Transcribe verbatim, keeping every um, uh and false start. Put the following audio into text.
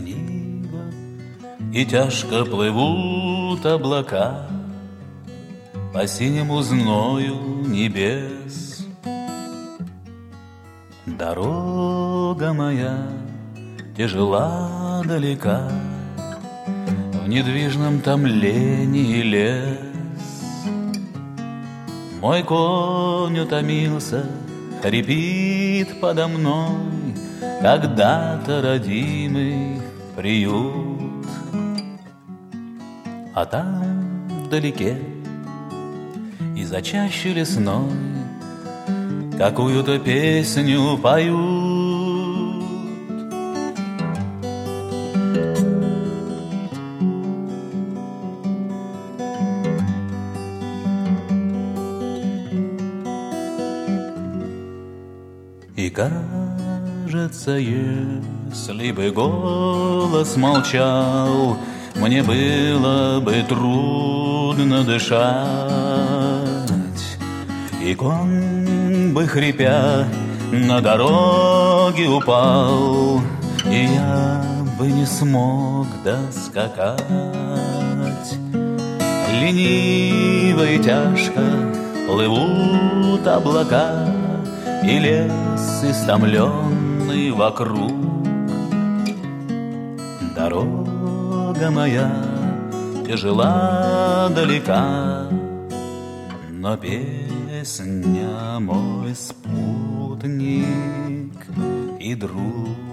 лениво, и тяжко плывут облака по синему зною небес. Дорога моя тяжела далека, в недвижном томлении лес. Мой конь утомился, хрипит подо мной когда-то родимый приют. А там вдалеке, из-за чащи лесной, какую-то песню поют. И кажется, если бы голос молчал, мне было бы трудно дышать, и конь бы, хрипя, на дороге упал, и я бы не смог доскакать. Лениво и тяжко плывут облака, и лес истомленный вокруг. Дорога моя тяжела далека, но песня мой спутник и друг.